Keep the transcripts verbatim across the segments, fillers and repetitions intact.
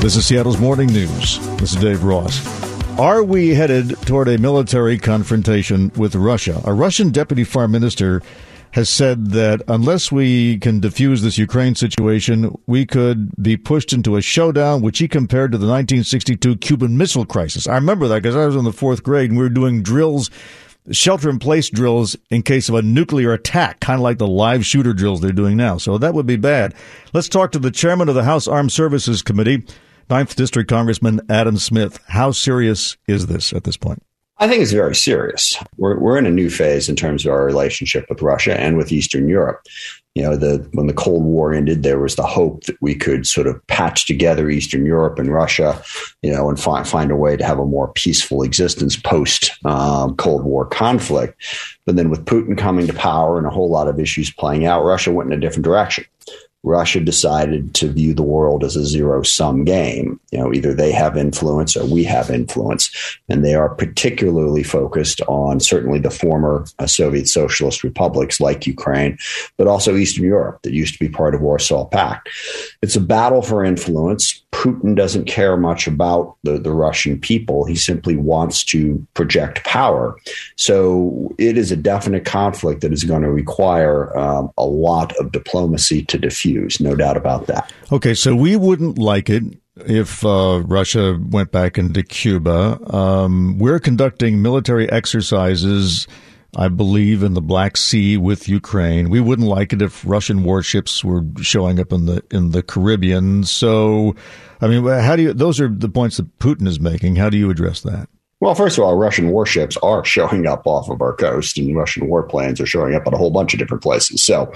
This is Seattle's Morning News. This is Dave Ross. Are we headed toward a military confrontation with Russia? A Russian deputy foreign minister has said that unless we can defuse this Ukraine situation, we could be pushed into a showdown, which he compared to the nineteen sixty-two Cuban Missile Crisis. I remember that because I was in the fourth grade and we were doing drills, shelter-in-place drills in case of a nuclear attack, kind of like the live shooter drills they're doing now. So that would be bad. Let's talk to the chairman of the House Armed Services Committee, ninth District Congressman Adam Smith. How serious is this at this point? I think it's very serious. We're we're in a new phase in terms of our relationship with Russia and with Eastern Europe. You know, the when the Cold War ended, there was the hope that we could sort of patch together Eastern Europe and Russia, you know, and find find a way to have a more peaceful existence post um, Cold War conflict. But then with Putin coming to power and a whole lot of issues playing out, Russia went in a different direction. Russia decided to view the world as a zero-sum game. You know, either they have influence or we have influence. And they are particularly focused on certainly the former uh, Soviet socialist republics like Ukraine, but also Eastern Europe that used to be part of Warsaw Pact. It's a battle for influence. Putin doesn't care much about the, the Russian people. He simply wants to project power. So it is a definite conflict that is going to require um, a lot of diplomacy to defuse. No doubt about that. Okay, so we wouldn't like it if uh, Russia went back into Cuba. Um, we're conducting military exercises, I believe, in the Black Sea with Ukraine. We wouldn't like it if Russian warships were showing up in the in the Caribbean. So, I mean, how do you? Those are the points that Putin is making. How do you address that? Well, first of all, Russian warships are showing up off of our coast, and Russian warplanes are showing up at a whole bunch of different places. So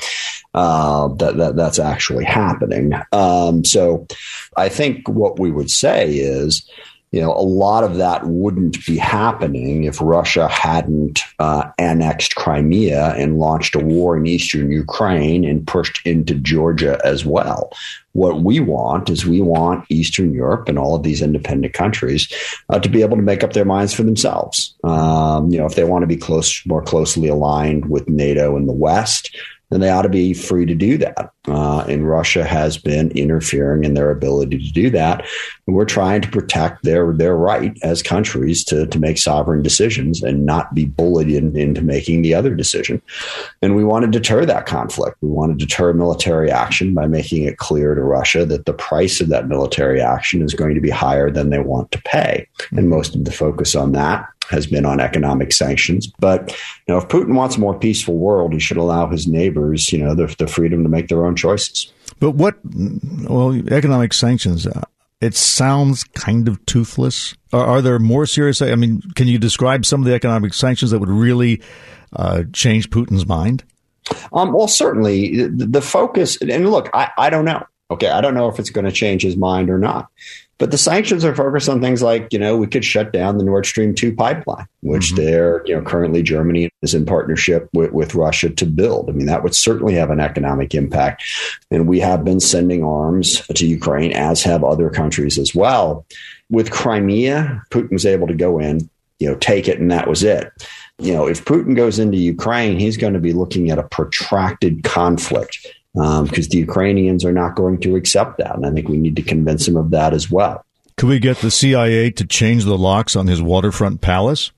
uh, that, that that's actually happening. Um, so I think what we would say is, you know, a lot of that wouldn't be happening if Russia hadn't uh, annexed Crimea and launched a war in eastern Ukraine and pushed into Georgia as well. What we want is we want Eastern Europe and all of these independent countries uh, to be able to make up their minds for themselves. Um, you know, if they want to be close, more closely aligned with NATO and the West, then they ought to be free to do that. Uh, and Russia has been interfering in their ability to do that. And we're trying to protect their their right as countries to, to make sovereign decisions and not be bullied in, into making the other decision. And we want to deter that conflict. We want to deter military action by making it clear to Russia that the price of that military action is going to be higher than they want to pay. And most of the focus on that has been on economic sanctions. But, you know, if Putin wants a more peaceful world, he should allow his neighbors, you know, the, the freedom to make their own choices. But what, well, economic sanctions, uh, it sounds kind of toothless. Are, are there more serious, I mean, can you describe some of the economic sanctions that would really uh, change Putin's mind? Um, well, certainly the, the focus, and look, I, I don't know. Okay, I don't know if it's going to change his mind or not. But the sanctions are focused on things like, you know, we could shut down the Nord Stream two pipeline, which mm-hmm. they're, you know, currently Germany is in partnership with, with Russia to build. I mean, that would certainly have an economic impact. And we have been sending arms to Ukraine, as have other countries as well. With Crimea, Putin was able to go in, you know, take it, and that was it. You know, if Putin goes into Ukraine, he's going to be looking at a protracted conflict. Um, because the Ukrainians are not going to accept that. And I think we need to convince them of that as well. Could we get the C I A to change the locks on his waterfront palace?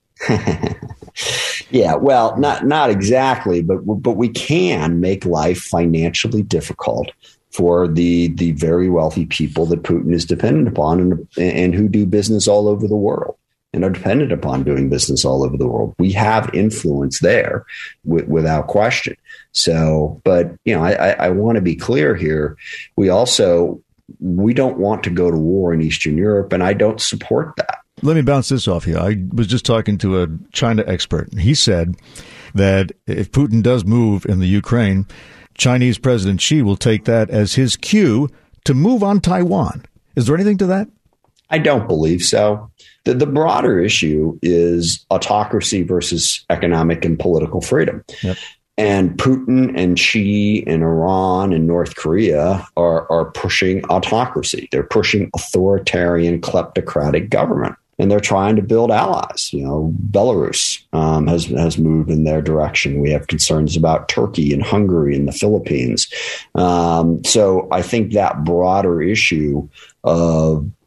Yeah, well, not not exactly, but but we can make life financially difficult for the the very wealthy people that Putin is dependent upon and, and who do business all over the world and are dependent upon doing business all over the world. We have influence there w- without question. So, but, you know, I, I, I want to be clear here. We also, we don't want to go to war in Eastern Europe, and I don't support that. Let me bounce this off you. I was just talking to a China expert. He said that if Putin does move in the Ukraine, Chinese President Xi will take that as his cue to move on Taiwan. Is there anything to that? I don't believe so. The, the broader issue is autocracy versus economic and political freedom. Yep. And Putin and Xi and Iran and North Korea are, are pushing autocracy. They're pushing authoritarian, kleptocratic government. And they're trying to build allies. You know, Belarus um, has has moved in their direction. We have concerns about Turkey and Hungary and the Philippines. Um, so I think that broader issue of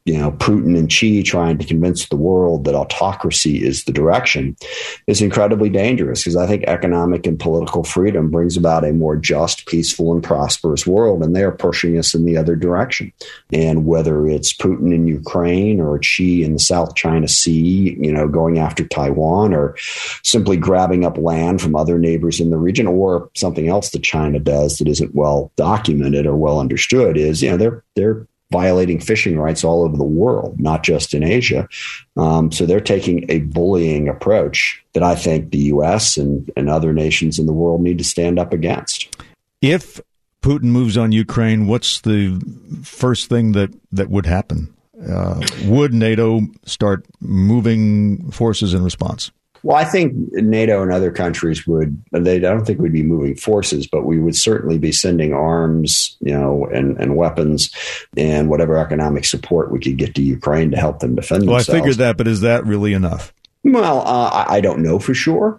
you know, Putin and Xi trying to convince the world that autocracy is the direction is incredibly dangerous, because I think economic and political freedom brings about a more just, peaceful, and prosperous world, and they're pushing us in the other direction. And whether it's Putin in Ukraine or Xi in the South China Sea, you know, going after Taiwan, or simply grabbing up land from other neighbors in the region, or something else that China does that isn't well documented or well understood, is, you know, they're they're violating fishing rights all over the world, not just in Asia. Um, so they're taking a bullying approach that I think the U S and, and other nations in the world need to stand up against. If Putin moves on Ukraine, what's the first thing that, that would happen? Uh, would NATO start moving forces in response? Well, I think NATO and other countries would, they, I don't think we'd be moving forces, but we would certainly be sending arms, you know, and, and weapons and whatever economic support we could get to Ukraine to help them defend well, themselves. Well, I figured that, but is that really enough? Well, uh, I don't know for sure,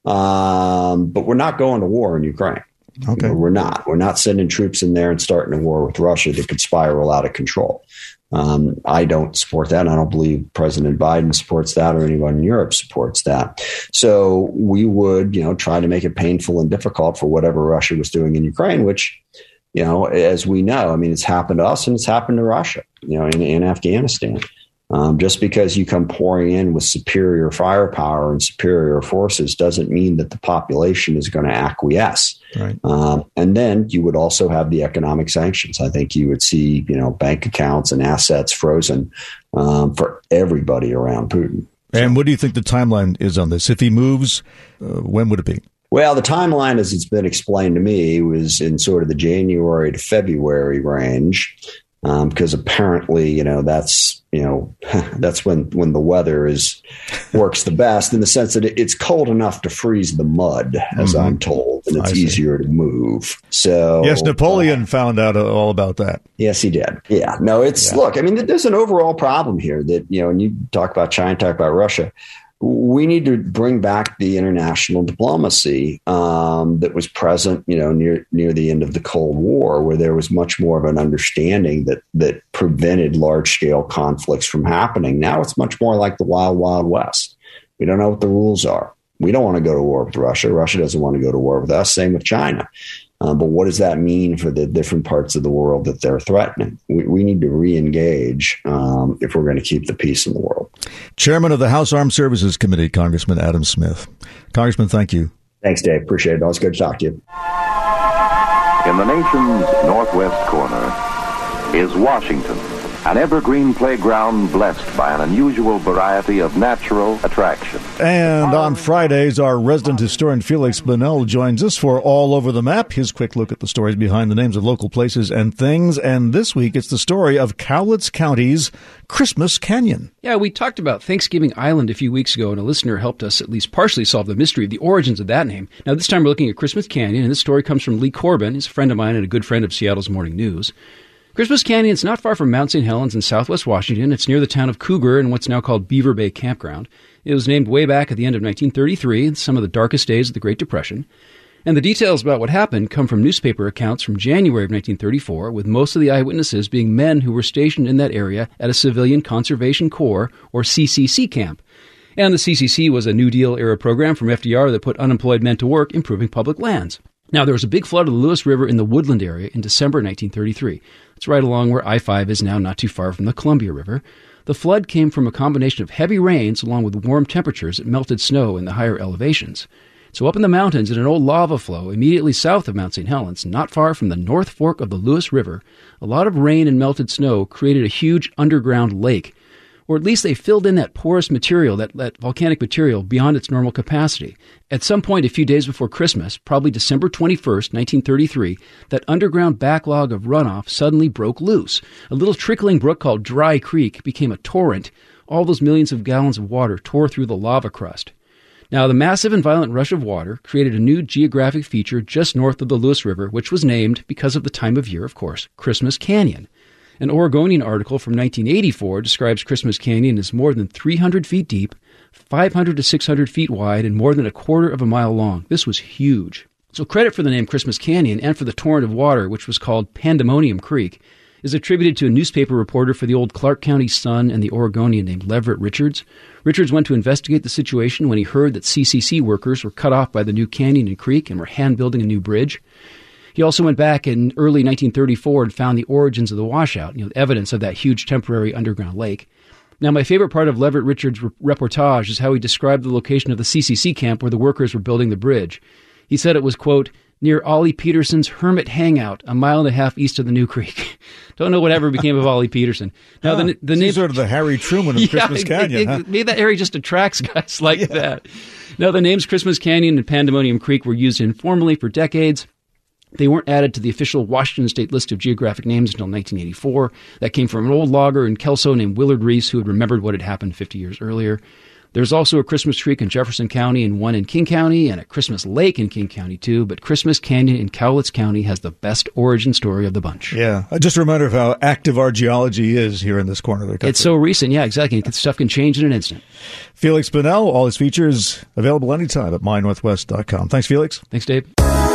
um, but we're not going to war in Ukraine. Okay. We're not. We're not sending troops in there and starting a war with Russia that could spiral out of control. Um, I don't support that. I don't believe President Biden supports that, or anyone in Europe supports that. So we would, you know, try to make it painful and difficult for whatever Russia was doing in Ukraine, which, you know, as we know, I mean, it's happened to us and it's happened to Russia, you know, in, in Afghanistan. Um, just because you come pouring in with superior firepower and superior forces doesn't mean that the population is going to acquiesce. Right. Um, and then you would also have the economic sanctions. I think you would see, you know, bank accounts and assets frozen um, for everybody around Putin. And what do you think the timeline is on this? If he moves, uh, when would it be? Well, the timeline, as it's been explained to me, was in sort of the January to February range. Um, because apparently, you know, that's, you know, that's when, when the weather is works the best, in the sense that it, it's cold enough to freeze the mud, as mm-hmm. I'm told, and it's easier to move. So yes, Napoleon uh, found out all about that. Yes, he did. Yeah. No, it's yeah. Look, I mean, there's an overall problem here that, you know, when you talk about China, talk about Russia, we need to bring back the international diplomacy um, that was present, you know, near near the end of the Cold War, where there was much more of an understanding that that prevented large scale conflicts from happening. Now it's much more like the wild, wild west. We don't know what the rules are. We don't want to go to war with Russia. Russia doesn't want to go to war with us. Same with China. Um, but what does that mean for the different parts of the world that they're threatening? We, we need to re-engage um, if we're going to keep the peace in the world. Chairman of the House Armed Services Committee, Congressman Adam Smith. Congressman, thank you. Thanks, Dave. Appreciate it. Always good to talk to you. In the nation's northwest corner is Washington, an evergreen playground blessed by an unusual variety of natural attractions. And on Fridays, our resident historian Felix Bunnell joins us for All Over the Map, his quick look at the stories behind the names of local places and things. And this week, it's the story of Cowlitz County's Christmas Canyon. Yeah, we talked about Thanksgiving Island a few weeks ago, and a listener helped us at least partially solve the mystery of the origins of that name. Now, this time we're looking at Christmas Canyon, and this story comes from Lee Corbin. He's a friend of mine and a good friend of Seattle's Morning News. Christmas Canyon is not far from Mount Saint Helens in southwest Washington. It's near the town of Cougar in what's now called Beaver Bay Campground. It was named way back at the end of nineteen thirty-three, in some of the darkest days of the Great Depression. And the details about what happened come from newspaper accounts from January of nineteen thirty-four, with most of the eyewitnesses being men who were stationed in that area at a Civilian Conservation Corps, or C C C camp. And the C C C was a New Deal-era program from F D R that put unemployed men to work improving public lands. Now, there was a big flood of the Lewis River in the Woodland area in December nineteen thirty-three. It's right along where I five is now, not too far from the Columbia River. The flood came from a combination of heavy rains along with warm temperatures that melted snow in the higher elevations. So up in the mountains, in an old lava flow immediately south of Mount Saint Helens, not far from the North Fork of the Lewis River, a lot of rain and melted snow created a huge underground lake. Or at least they filled in that porous material, that, that volcanic material, beyond its normal capacity. At some point a few days before Christmas, probably December twenty-first, nineteen thirty-three, that underground backlog of runoff suddenly broke loose. A little trickling brook called Dry Creek became a torrent. All those millions of gallons of water tore through the lava crust. Now, the massive and violent rush of water created a new geographic feature just north of the Lewis River, which was named, because of the time of year, of course, Christmas Canyon. An Oregonian article from nineteen eighty-four describes Christmas Canyon as more than three hundred feet deep, five hundred to six hundred feet wide, and more than a quarter of a mile long. This was huge. So credit for the name Christmas Canyon and for the torrent of water, which was called Pandemonium Creek, is attributed to a newspaper reporter for the old Clark County Sun and the Oregonian named Leverett Richards. Richards went to investigate the situation when he heard that C C C workers were cut off by the new canyon and creek and were hand-building a new bridge. He also went back in early nineteen thirty-four and found the origins of the washout, you know, evidence of that huge temporary underground lake. Now, my favorite part of Leverett Richards' re- reportage is how he described the location of the C C C camp where the workers were building the bridge. He said it was, quote, near Ollie Peterson's Hermit Hangout, a mile and a half east of the New Creek. Don't know whatever became of Ollie Peterson. Now, huh. the, the He's name, sort of the Harry Truman of yeah, Christmas Canyon. It, huh? Maybe that area just attracts guys like yeah. that. Now, the names Christmas Canyon and Pandemonium Creek were used informally for decades. They weren't added to the official Washington State list of geographic names until nineteen eighty-four. That came from an old logger in Kelso named Willard Reese, who had remembered what had happened fifty years earlier. There's also a Christmas Creek in Jefferson County and one in King County and a Christmas Lake in King County, too. But Christmas Canyon in Cowlitz County has the best origin story of the bunch. Yeah. Just a reminder of how active our geology is here in this corner of the country. It's so recent. Yeah, exactly. Stuff can change in an instant. Felix Bunnell, all his features available anytime at my northwest dot com. Thanks, Felix. Thanks, Dave.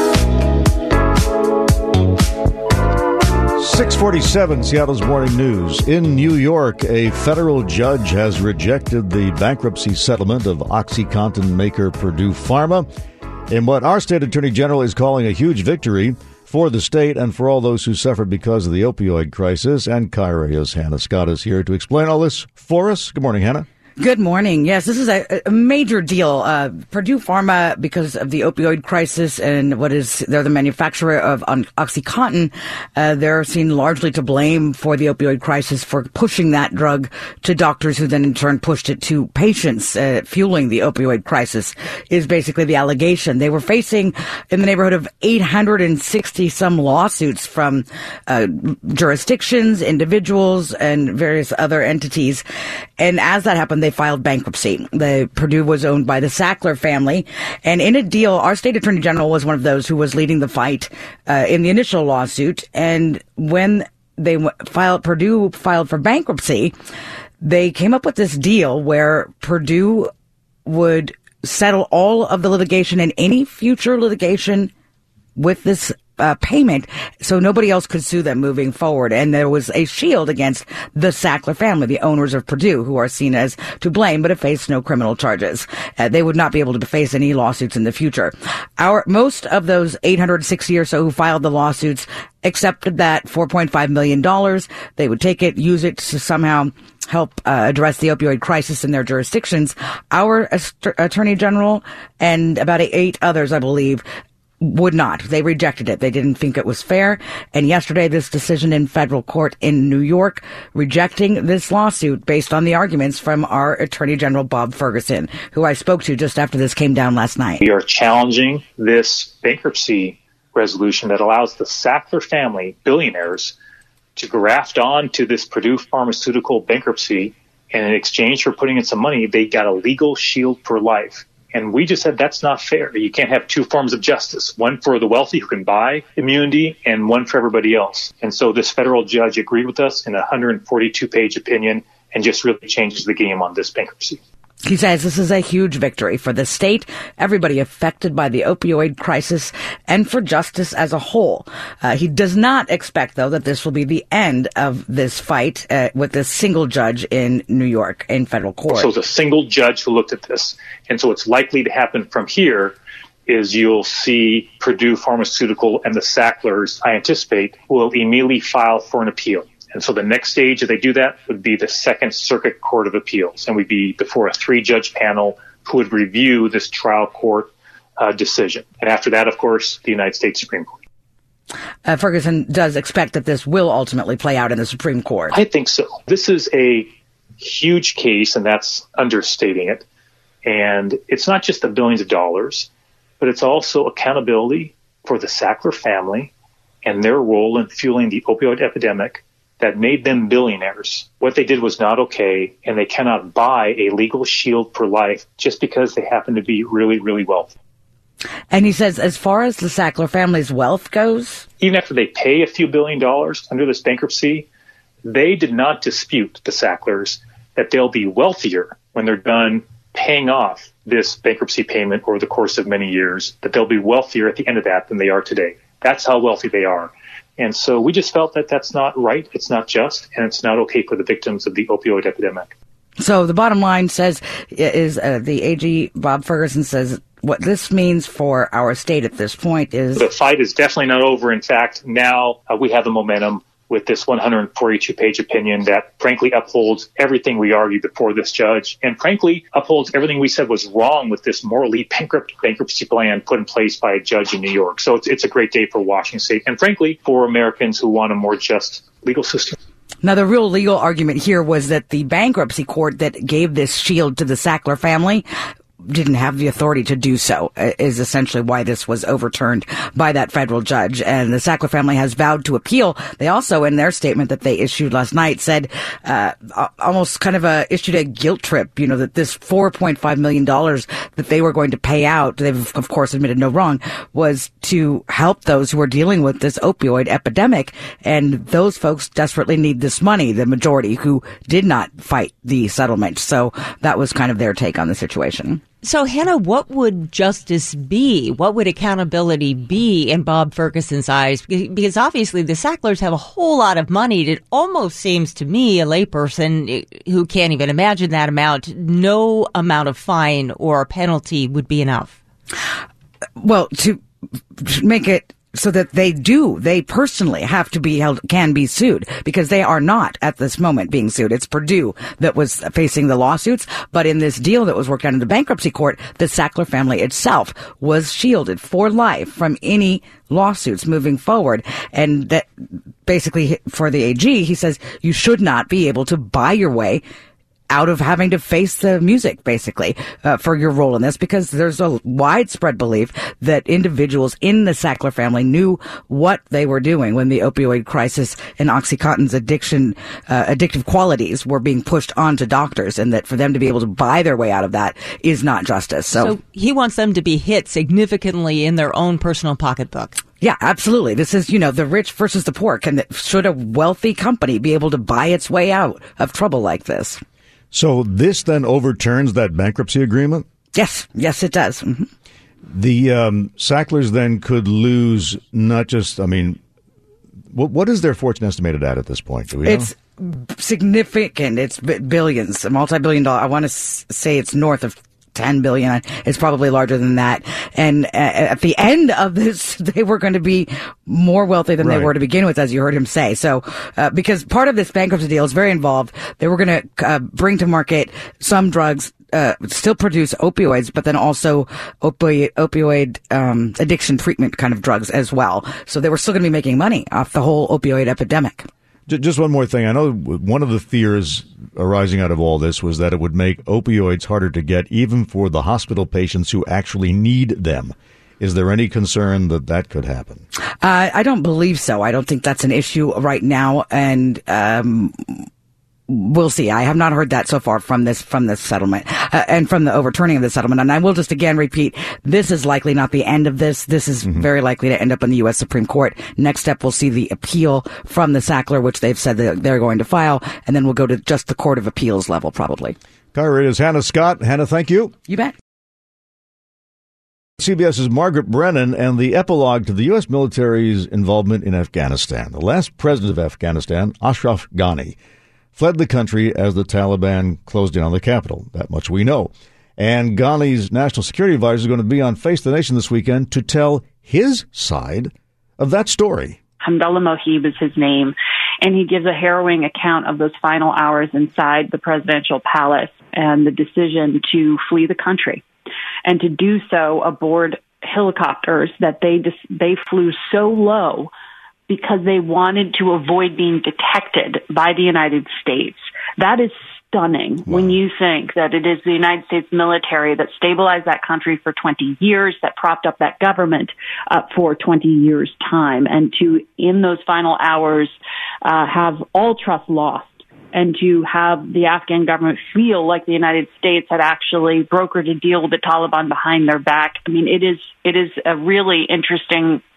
six forty-seven, Seattle's Morning News. In New York, a federal judge has rejected the bankruptcy settlement of OxyContin maker Purdue Pharma in what our state attorney general is calling a huge victory for the state and for all those who suffered because of the opioid crisis. And KIRO's Hannah Scott is here to explain all this for us. Good morning, Hannah. Good morning. Yes, this is a, a major deal. Uh, Purdue Pharma, because of the opioid crisis and what is, they're the manufacturer of um, OxyContin, uh, they're seen largely to blame for the opioid crisis for pushing that drug to doctors who then in turn pushed it to patients, uh, fueling the opioid crisis is basically the allegation. They were facing in the neighborhood of eight hundred sixty some lawsuits from uh, jurisdictions, individuals, and various other entities. And as that happened, they filed bankruptcy. The Purdue was owned by the Sackler family. And in a deal, our state attorney general was one of those who was leading the fight uh, in the initial lawsuit. And when they filed, Purdue filed for bankruptcy, they came up with this deal where Purdue would settle all of the litigation and any future litigation with this Uh, payment, so nobody else could sue them moving forward. And there was a shield against the Sackler family, the owners of Purdue, who are seen as to blame, but have faced no criminal charges. Uh, they would not be able to face any lawsuits in the future. Our most of those eight hundred sixty or so who filed the lawsuits accepted that four point five million dollars. They would take it, use it to somehow help uh, address the opioid crisis in their jurisdictions. Our Ast- Attorney General and about eight others, I believe, would not. They rejected it. They didn't think it was fair. And yesterday, this decision in federal court in New York rejecting this lawsuit based on the arguments from our Attorney General Bob Ferguson, who I spoke to just after this came down last night. We are challenging this bankruptcy resolution that allows the Sackler family, billionaires, to graft on to this Purdue Pharmaceutical bankruptcy. And in exchange for putting in some money, they got a legal shield for life. And we just said that's not fair. You can't have two forms of justice, one for the wealthy who can buy immunity and one for everybody else. And so this federal judge agreed with us in a one hundred forty-two page opinion and just really changes the game on this bankruptcy. He says this is a huge victory for the state, everybody affected by the opioid crisis, and for justice as a whole. Uh, he does not expect, though, that this will be the end of this fight uh, with this single judge in New York in federal court. So it's a single judge who looked at this. And so what's likely to happen from here is you'll see Purdue Pharmaceutical and the Sacklers, I anticipate, will immediately file for an appeal. And so the next stage, if they do that, would be the Second Circuit Court of Appeals, and we'd be before a three-judge panel who would review this trial court uh, decision. And after that, of course, the United States Supreme Court. Uh, Ferguson does expect that this will ultimately play out in the Supreme Court. I think so. This is a huge case, and that's understating it. And it's not just the billions of dollars, but it's also accountability for the Sackler family and their role in fueling the opioid epidemic that made them billionaires. What they did was not okay, and they cannot buy a legal shield for life just because they happen to be really, really wealthy. And he says, as far as the Sackler family's wealth goes, even after they pay a few billion dollars under this bankruptcy, they did not dispute, the Sacklers, that they'll be wealthier when they're done paying off this bankruptcy payment over the course of many years, that they'll be wealthier at the end of that than they are today. That's how wealthy they are. And so we just felt that that's not right, it's not just, and it's not okay for the victims of the opioid epidemic. So the bottom line says is uh, the A G, Bob Ferguson, says what this means for our state at this point is... The fight is definitely not over. In fact, now uh, we have the momentum with this one hundred forty-two page opinion that frankly upholds everything we argued before this judge, and frankly upholds everything we said was wrong with this morally bankrupt bankruptcy plan put in place by a judge in New York. So it's, it's a great day for Washington State, and frankly for Americans who want a more just legal system. Now, the real legal argument here was that the bankruptcy court that gave this shield to the Sackler family didn't have the authority to do so, is essentially why this was overturned by that federal judge. And the Sackler family has vowed to appeal. They also, in their statement that they issued last night, said uh almost kind of a issued a guilt trip, you know, that this four point five million dollars that they were going to pay out, they've of course admitted no wrong, was to help those who are dealing with this opioid epidemic. And those folks desperately need this money, the majority who did not fight the settlement. So that was kind of their take on the situation. So, Hannah, what would justice be? What would accountability be in Bob Ferguson's eyes? Because obviously the Sacklers have a whole lot of money. It almost seems to me, a layperson who can't even imagine that amount, no amount of fine or penalty would be enough. Well, to make it so that they do, they personally have to be held, can be sued, because they are not at this moment being sued. It's Purdue that was facing the lawsuits, but in this deal that was worked out in the bankruptcy court, the Sackler family itself was shielded for life from any lawsuits moving forward. And that basically for the A G, he says you should not be able to buy your way out of having to face the music, basically, uh, for your role in this, because there's a widespread belief that individuals in the Sackler family knew what they were doing when the opioid crisis and OxyContin's addiction, uh, addictive qualities were being pushed onto doctors, and that for them to be able to buy their way out of that is not justice. So, so he wants them to be hit significantly in their own personal pocketbook. Yeah, absolutely. This is, you know, the rich versus the poor. Can should a wealthy company be able to buy its way out of trouble like this? So this then overturns that bankruptcy agreement? Yes. Yes, it does. Mm-hmm. The um, Sacklers then could lose not just, I mean, what, what is their fortune estimated at at this point? Do we know? It's significant. It's billions, a multi-billion dollar. I want to s- say it's north of ten billion. It's probably larger than that. And uh, at the end of this, they were going to be more wealthy than right. they were to begin with, as you heard him say. So, uh, because part of this bankruptcy deal is very involved. They were going to uh, bring to market some drugs, uh, still produce opioids, but then also opioid, opioid um, addiction treatment kind of drugs as well. So they were still going to be making money off the whole opioid epidemic. Just one more thing. I know one of the fears arising out of all this was that it would make opioids harder to get, even for the hospital patients who actually need them. Is there any concern that that could happen? Uh, I don't believe so. I don't think that's an issue right now. And, um, we'll see. I have not heard that so far from this from this settlement uh, and from the overturning of the settlement. And I will just again repeat, this is likely not the end of this. This is mm-hmm. very likely to end up in the U S Supreme Court. Next step, we'll see the appeal from the Sackler, which they've said that they're going to file, and then we'll go to just the Court of Appeals level, probably. Kyra, it is Hannah Scott. Hannah, thank you. You bet. CBS's Margaret Brennan and the epilogue to the U S military's involvement in Afghanistan. The last president of Afghanistan, Ashraf Ghani, fled the country as the Taliban closed in on the capital. That much we know. And Ghani's national security advisor is going to be on Face the Nation this weekend to tell his side of that story. Hamdullah Mohib is his name, and he gives a harrowing account of those final hours inside the presidential palace and the decision to flee the country, and to do so aboard helicopters that they dis- they flew so low because they wanted to avoid being detected by the United States. That is stunning wow. when you think that it is the United States military that stabilized that country for twenty years, that propped up that government uh, for twenty years' time, and to, in those final hours, uh, have all trust lost, and to have the Afghan government feel like the United States had actually brokered a deal with the Taliban behind their back. I mean, it is it is a really interesting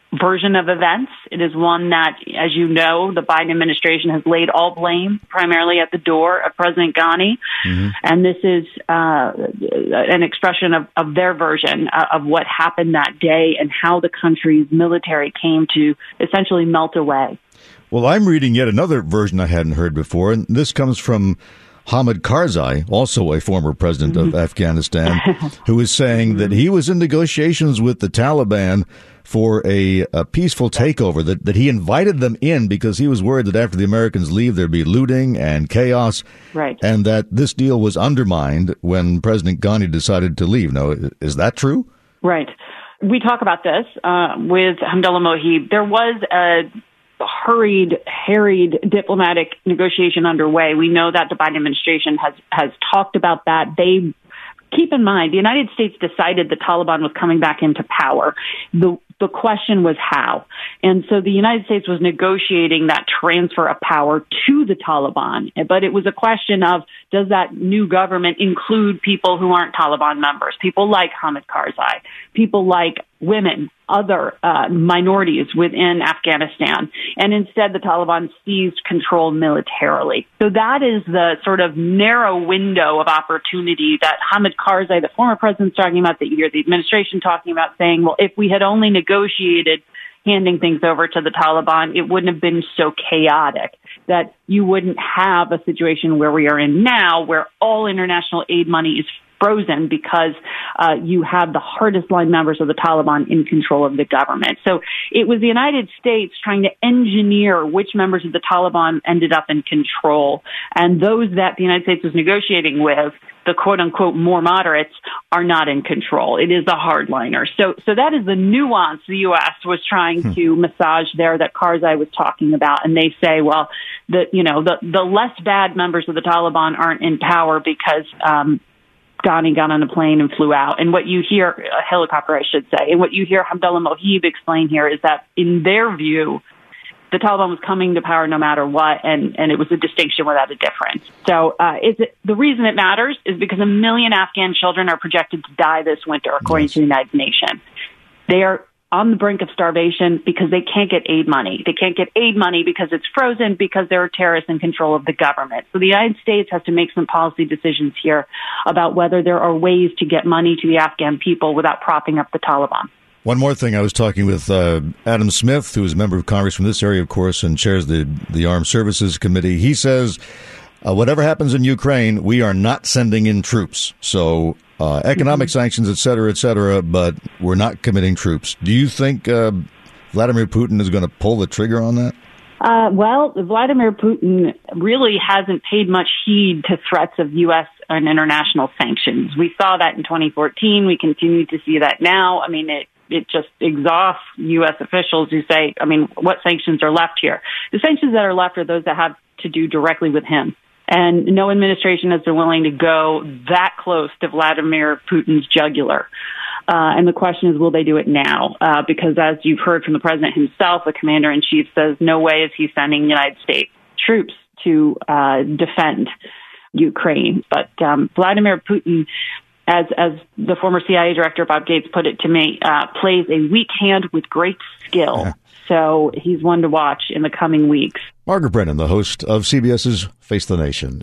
version of events. It is one that, as you know, the Biden administration has laid all blame primarily at the door of President Ghani. Mm-hmm. And this is uh, an expression of, of their version of what happened that day and how the country's military came to essentially melt away. Well, I'm reading yet another version I hadn't heard before, and this comes from Hamid Karzai, also a former president mm-hmm. of Afghanistan, who is saying mm-hmm. that he was in negotiations with the Taliban for a, a peaceful takeover, that, that he invited them in because he was worried that after the Americans leave, there'd be looting and chaos, right? And that this deal was undermined when President Ghani decided to leave. Now, is that true? Right. We talk about this uh, with Hamdullah Mohib. There was a hurried, harried diplomatic negotiation underway. We know that the Biden administration has, has talked about that. They keep in mind, the United States decided the Taliban was coming back into power. The The question was how. And so the United States was negotiating that transfer of power to the Taliban. But it was a question of, does that new government include people who aren't Taliban members? People like Hamid Karzai, people like women, other uh, minorities within Afghanistan. And instead, the Taliban seized control militarily. So that is the sort of narrow window of opportunity that Hamid Karzai, the former president, is talking about, that you hear the administration talking about, saying, well, if we had only negotiated handing things over to the Taliban, it wouldn't have been so chaotic, that you wouldn't have a situation where we are in now, where all international aid money is frozen because uh, you have the hardest line members of the Taliban in control of the government. So it was the United States trying to engineer which members of the Taliban ended up in control. And those that the United States was negotiating with, the quote-unquote more moderates, are not in control. It is the hardliners. So so that is the nuance the U S was trying hmm. to massage there that Karzai was talking about. And they say, well, the you know the, the less bad members of the Taliban aren't in power because um, Ghani got on a plane and flew out. And what you hear, a helicopter, I should say, and what you hear Hamdullah Mohib explain here is that in their view, the Taliban was coming to power no matter what, and, and it was a distinction without a difference. So uh, is it, the reason it matters is because a million Afghan children are projected to die this winter, according yes. to the United Nations. They are on the brink of starvation because they can't get aid money. They can't get aid money because it's frozen, because there are terrorists in control of the government. So the United States has to make some policy decisions here about whether there are ways to get money to the Afghan people without propping up the Taliban. One more thing, I was talking with uh, Adam Smith, who is a member of Congress from this area, of course, and chairs the, the Armed Services Committee. He says, uh, whatever happens in Ukraine, we are not sending in troops. So uh, economic mm-hmm. sanctions, et cetera, et cetera, but we're not committing troops. Do you think uh, Vladimir Putin is going to pull the trigger on that? Uh, well, Vladimir Putin really hasn't paid much heed to threats of U S and international sanctions. We saw that in twenty fourteen. We continue to see that now. I mean, it It just exhausts U S officials who say, I mean, what sanctions are left here? The sanctions that are left are those that have to do directly with him. And no administration has been willing to go that close to Vladimir Putin's jugular. Uh, and the question is, will they do it now? Uh, because as you've heard from the president himself, the commander-in-chief says no way is he sending United States troops to uh, defend Ukraine. But um, Vladimir Putin, As as the former C I A director, Bob Gates, put it to me, uh, plays a weak hand with great skill. Yeah. So he's one to watch in the coming weeks. Margaret Brennan, the host of CBS's Face the Nation.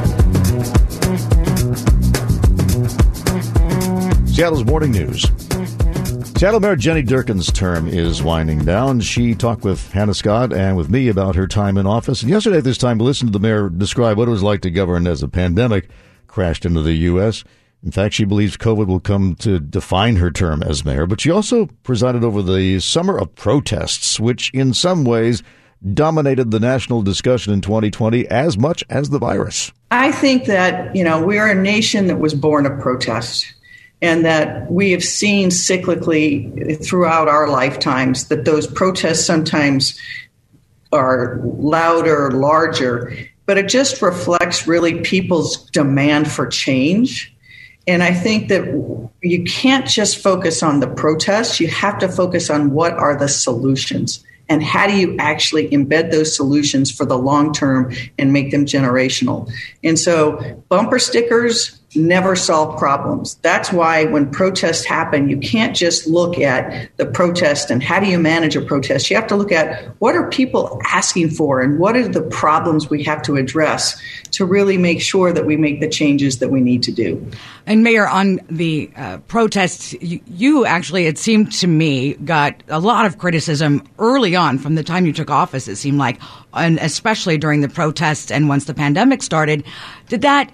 Seattle's Morning News. Seattle Mayor Jenny Durkan's term is winding down. She talked with Hannah Scott and with me about her time in office. And yesterday at this time, we listened to the mayor describe what it was like to govern as a pandemic crashed into the U S In fact, she believes COVID will come to define her term as mayor, but she also presided over the summer of protests, which in some ways dominated the national discussion in twenty twenty as much as the virus. I think that, you know, we're a nation that was born of protest, and that we have seen cyclically throughout our lifetimes that those protests sometimes are louder, larger, but it just reflects really people's demand for change. And I think that you can't just focus on the protests. You have to focus on what are the solutions and how do you actually embed those solutions for the long term and make them generational. And so bumper stickers, never solve problems. That's why when protests happen, you can't just look at the protest and how do you manage a protest. You have to look at what are people asking for and what are the problems we have to address to really make sure that we make the changes that we need to do. And Mayor, on the uh, protests, you, you actually, it seemed to me, got a lot of criticism early on from the time you took office, it seemed like, and especially during the protests and once the pandemic started. Did that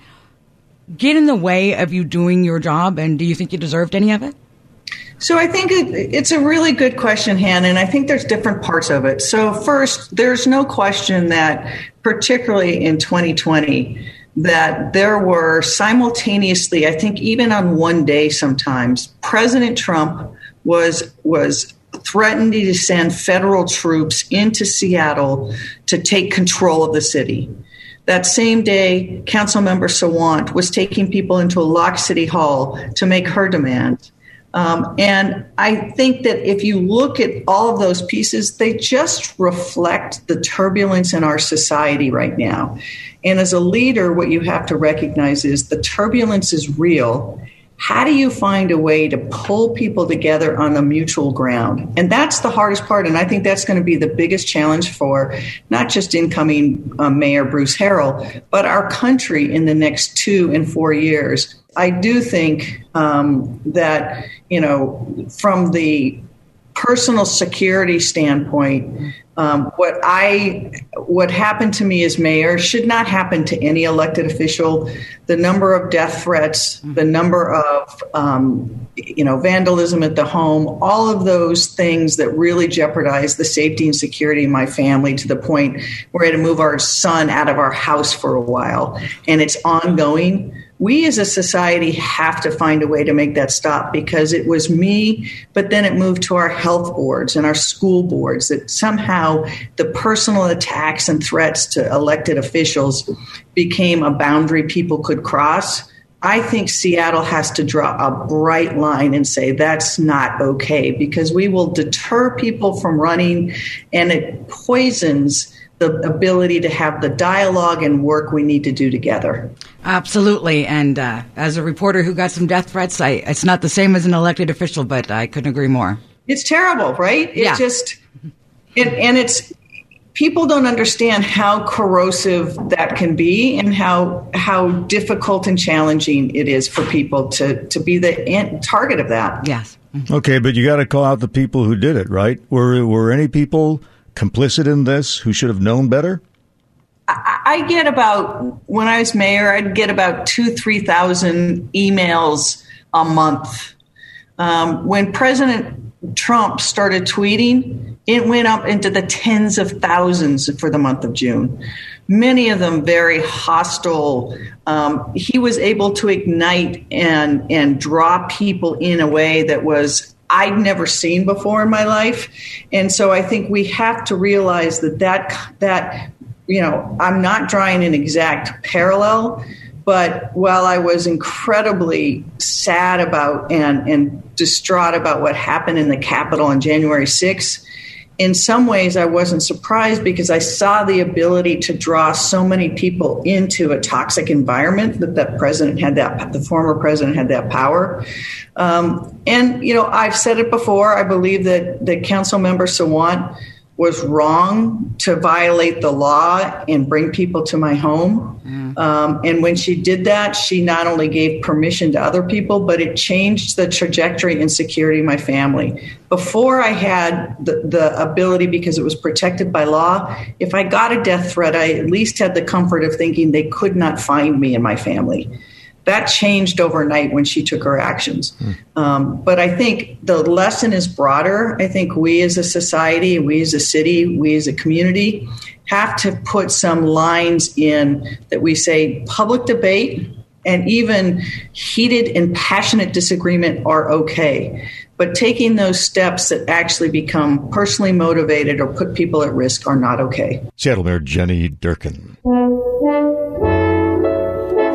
get in the way of you doing your job, and do you think you deserved any of it? So I think it, it's a really good question, Hannah, and I think there's different parts of it. So first, there's no question that, particularly in twenty twenty, that there were simultaneously, I think even on one day sometimes, President Trump was was threatening to send federal troops into Seattle to take control of the city. That same day, Councilmember Sawant was taking people into a locked city hall to make her demand. Um, and I think that if you look at all of those pieces, they just reflect the turbulence in our society right now. And as a leader, what you have to recognize is the turbulence is real. How do you find a way to pull people together on a mutual ground? And that's the hardest part. And I think that's going to be the biggest challenge for not just incoming uh, Mayor Bruce Harrell, but our country in the next two and four years. I do think um, that, you know, from the personal security standpoint, um, what I what happened to me as mayor should not happen to any elected official. The number of death threats, the number of um, you know vandalism at the home, all of those things that really jeopardize the safety and security of my family to the point where I had to move our son out of our house for a while, and it's ongoing. We as a society have to find a way to make that stop, because it was me, but then it moved to our health boards and our school boards, that somehow the personal attacks and threats to elected officials became a boundary people could cross. I think Seattle has to draw a bright line and say that's not okay, because we will deter people from running, and it poisons the ability to have the dialogue and work we need to do together. Absolutely. And uh, as a reporter who got some death threats, I, it's not the same as an elected official, but I couldn't agree more. It's terrible, right? It yeah. just, it, and it's, people don't understand how corrosive that can be and how how difficult and challenging it is for people to, to be the target of that. Yes. Okay, but you got to call out the people who did it, right? Were were any people complicit in this who should have known better? I, I get about, when I was mayor, I'd get about two, three thousand emails a month. Um, when President Trump started tweeting, it went up into the tens of thousands for the month of June. Many of them very hostile. Um, he was able to ignite and and draw people in a way that was I'd never seen before in my life. And so I think we have to realize that that, that you know, I'm not drawing an exact parallel, but while I was incredibly sad about and, and distraught about what happened in the Capitol on January sixth, in some ways I wasn't surprised, because I saw the ability to draw so many people into a toxic environment that that president had that, the former president had that power. Um, and, you know, I've said it before, I believe that, that Councilmember Sawant was wrong to violate the law and bring people to my home. Mm. Um, and when she did that, she not only gave permission to other people, but it changed the trajectory and security of my family. Before I had the, the ability, because it was protected by law, if I got a death threat, I at least had the comfort of thinking they could not find me and my family. That changed overnight when she took her actions. Mm. Um, but I think the lesson is broader. I think we as a society, we as a city, we as a community have to put some lines in that we say public debate and even heated and passionate disagreement are okay. But taking those steps that actually become personally motivated or put people at risk are not okay. Seattle Mayor Jenny Durkan.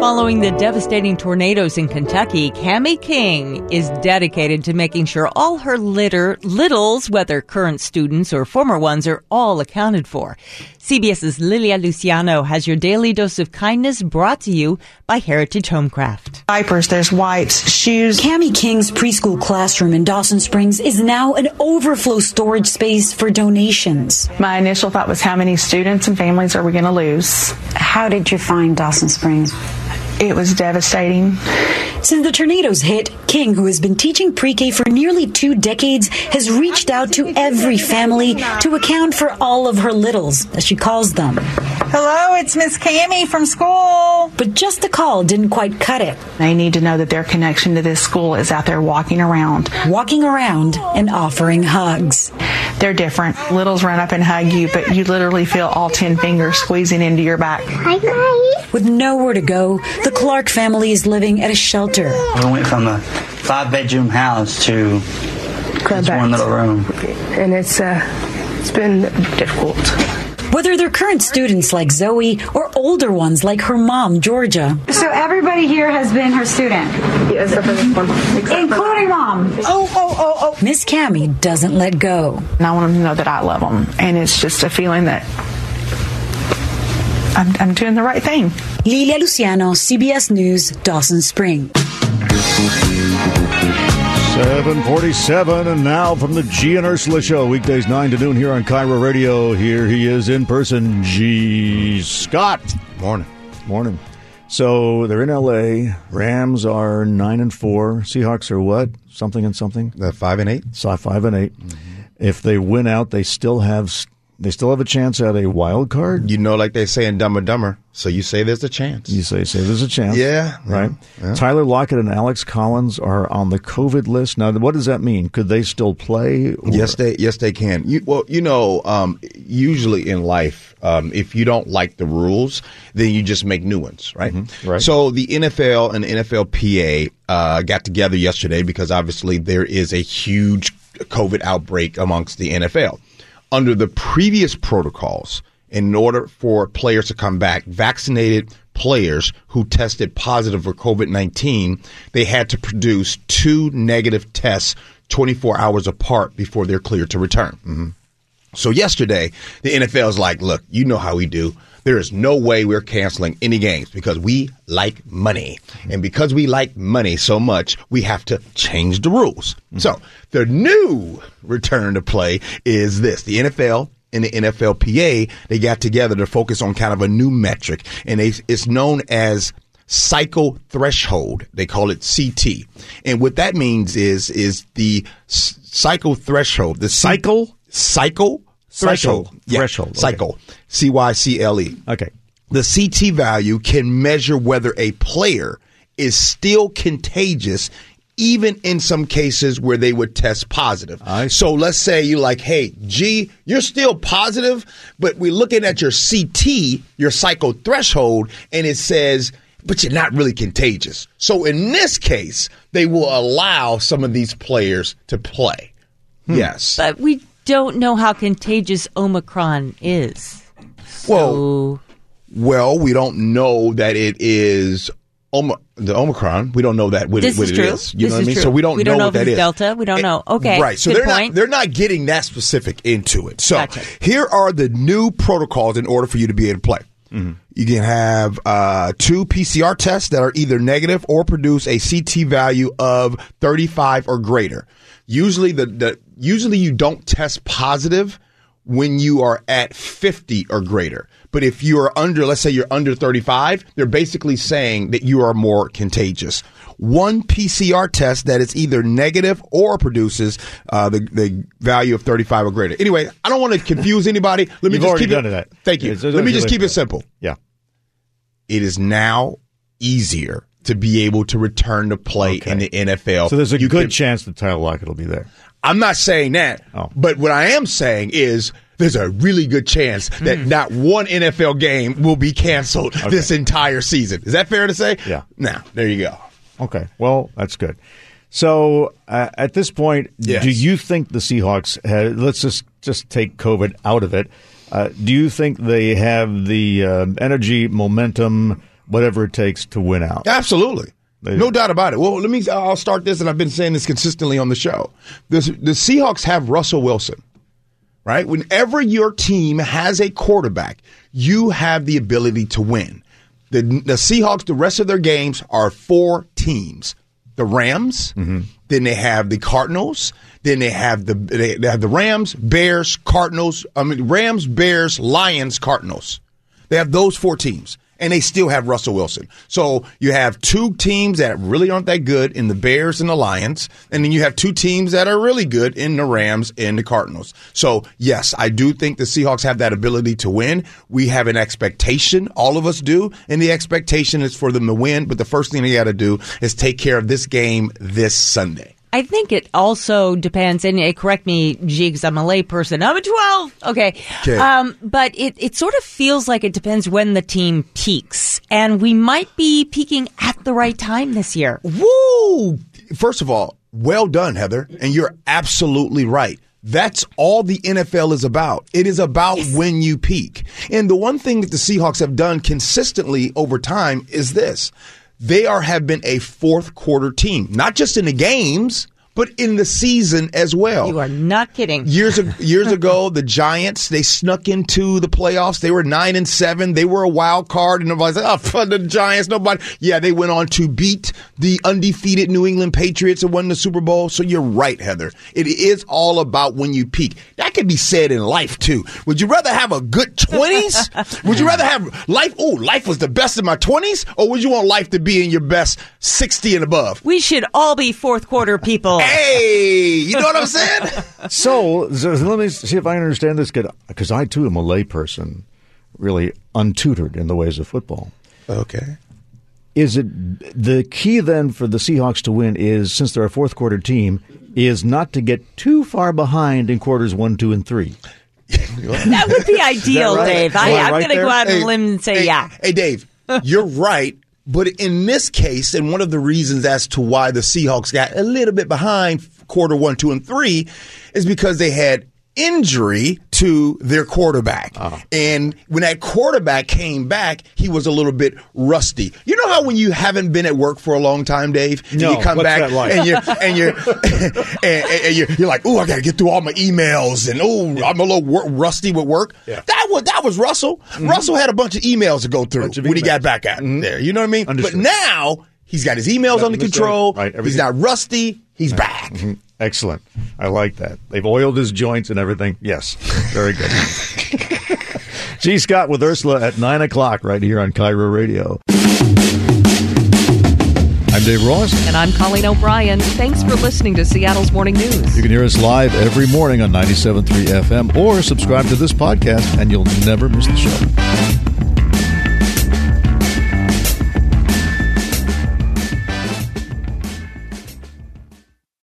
Following the devastating tornadoes in Kentucky, Cammie King is dedicated to making sure all her litter, littles, whether current students or former ones, are all accounted for. CBS's Lilia Luciano has your daily dose of kindness brought to you by Heritage Homecraft. Diapers, there's wipes, shoes. Cammie King's preschool classroom in Dawson Springs is now an overflow storage space for donations. My initial thought was, how many students and families are we going to lose? How did you find Dawson Springs? It was devastating. Since the tornadoes hit, King, who has been teaching pre-K for nearly two decades, has reached out to every family to account for all of her littles, as she calls them. Hello, it's Miss Cammie from school. But just the call didn't quite cut it. They need to know that their connection to this school is out there walking around. Walking around and offering hugs. They're different. Littles run up and hug you, but you literally feel all ten fingers squeezing into your back. Hi, guys. With nowhere to go, the Clark family is living at a shelter. We went from a five-bedroom house to just one little room. And it's uh, it's been difficult. Whether they're current students like Zoe or older ones like her mom, Georgia. So everybody here has been her student? Yes, except for this one. Except Including mom. Oh, oh, oh, oh. Miss Cammie doesn't let go. And I want them to know that I love them. And it's just a feeling that I'm, I'm doing the right thing. Lilia Luciano, C B S News, Dawson Springs. seven forty-seven, and now from the G and Ursula Show, weekdays nine to noon here on Cairo Radio. Here he is in person, G. Scott. Morning. Morning. So they're in L A. Rams are nine and four. Seahawks are what? Something and something. The five and eight. So five and eight. Mm-hmm. If they win out, they still have they still have a chance at a wild card. You know, like they say in Dumb and Dumber. So you say there's a chance. You say say there's a chance. Yeah. Right. Yeah. Tyler Lockett and Alex Collins are on the COVID list. Now, what does that mean? Could they still play? Or? Yes, they yes they can. You, well, you know, um, usually in life, um, if you don't like the rules, then you just make new ones, right? Mm-hmm. Right. So the N F L and N F L P A uh, got together yesterday because obviously there is a huge COVID outbreak amongst the N F L. Under the previous protocols, in order for players to come back, vaccinated players who tested positive for COVID nineteen, they had to produce two negative tests twenty-four hours apart before they're cleared to return. Mm-hmm. So yesterday, the N F L is like, look, you know how we do. There is no way we're canceling any games because we like money. And because we like money so much, we have to change the rules. Mm-hmm. So the new return to play is this. The N F L and the N F L P A, they got together to focus on kind of a new metric. And they, it's known as cycle threshold. They call it C T. And what that means is, is the s- cycle threshold. The cycle, cycle threshold. Cycle. Yeah, threshold. Okay. Cycle. C Y C L E. Okay. The C T value can measure whether a player is still contagious, even in some cases where they would test positive. So let's say you're like, hey, G, you're still positive, but we're looking at your C T, your cycle threshold, and it says, but you're not really contagious. So in this case, they will allow some of these players to play. Hmm. Yes. But we don't know how contagious Omicron is. Well, so. well, we don't know that it is Om- the Omicron. We don't know that what, this it, what is it true. is. You this know what is I mean? true. So we don't we know, don't know what if that it's is. Delta. We don't and, know. Okay. Right. So Good they're point. not they're not getting that specific into it. So Gotcha. Here are the new protocols in order for you to be able to play. Mm-hmm. You can have uh, two P C R tests that are either negative or produce a C T value of thirty-five or greater. Usually, the, the usually you don't test positive when you are at fifty or greater. But if you are under, let's say you're under thirty-five, they're basically saying that you are more contagious. One P C R test that is either negative or produces uh, the, the value of thirty-five or greater. Anyway, I don't want to confuse anybody. Let me You've just already keep done it. That. Thank you. Yeah, Let me just keep it simple. Yeah. It is now easier to be able to return to play okay. in the N F L. So there's a you good can, chance that Tyler Lockett will be there. I'm not saying that, oh. but what I am saying is there's a really good chance that mm. not one N F L game will be canceled okay. this entire season. Is that fair to say? Yeah. Now, there you go. Okay. Well, that's good. So uh, at this point, yes. do you think the Seahawks have, let's just, just take COVID out of it. Uh, do you think they have the uh, energy, momentum, whatever it takes to win out. Absolutely. No doubt about it. Well, let me, I'll start this, and I've been saying this consistently on the show. The, the Seahawks have Russell Wilson, right? Whenever your team has a quarterback, you have the ability to win. The, the Seahawks, the rest of their games are four teams. The Rams, mm-hmm. then they have the Cardinals, then they have the they, they have the Rams, Bears, Cardinals, I mean Rams, Bears, Lions, Cardinals. They have those four teams. And they still have Russell Wilson. So you have two teams that really aren't that good in the Bears and the Lions. And then you have two teams that are really good in the Rams and the Cardinals. So, yes, I do think the Seahawks have that ability to win. We have an expectation. All of us do. And the expectation is for them to win. But the first thing they got to do is take care of this game this Sunday. I think it also depends, and uh, correct me, G, because I'm a layperson. I'm a twelve. Okay. okay. Um, but it, it sort of feels like it depends when the team peaks. And we might be peaking at the right time this year. Woo! First of all, well done, Heather. And you're absolutely right. That's all the N F L is about. It is about yes. when you peak. And the one thing that the Seahawks have done consistently over time is this. They are have been a fourth quarter team, not just in the games, but in the season as well. You are not kidding. Years years ago, the Giants, they snuck into the playoffs. They were nine and seven. They were a wild card, and everybody's like, "Oh, the Giants." Nobody. Yeah, they went on to beat the undefeated New England Patriots and won the Super Bowl. So you're right, Heather. It is all about when you peak. That could be said in life too. Would you rather have a good twenties? Would you rather have life? Oh, life was the best in my twenties, or would you want life to be in your best sixty and above? We should all be fourth quarter people. Hey, you know what I'm saying? so, so let me see if I understand this, because I, too, am a layperson, really untutored in the ways of football. Okay. Is it the key then for the Seahawks to win is, since they're a fourth quarter team, is not to get too far behind in quarters one, two, and three? That would be ideal, right? Dave. I, I'm right going to go out on hey, a limb and say hey, yeah. Hey, Dave, you're right. But in this case, and one of the reasons as to why the Seahawks got a little bit behind quarter one, two, and three is because they had injury to their quarterback. Oh. And when that quarterback came back, he was a little bit rusty. You know how when you haven't been at work for a long time, Dave, no, and you come what's back that like? and you're and you're and, and you're, you're like, oh, I got to get through all my emails, and oh, I'm a little wor- rusty with work. Yeah. That was that was Russell. Mm-hmm. Russell had a bunch of emails to go through when he got back out mm-hmm. there. You know what I mean? Understood. But now he's got his emails under control. Right, he's not rusty. He's right. back. Mm-hmm. Excellent. I like that. They've oiled his joints and everything. Yes. Very good. G. Scott with Ursula at nine o'clock right here on Cairo Radio. I'm Dave Ross. And I'm Colleen O'Brien. Thanks for listening to Seattle's Morning News. You can hear us live every morning on ninety-seven point three F M or subscribe to this podcast and you'll never miss the show.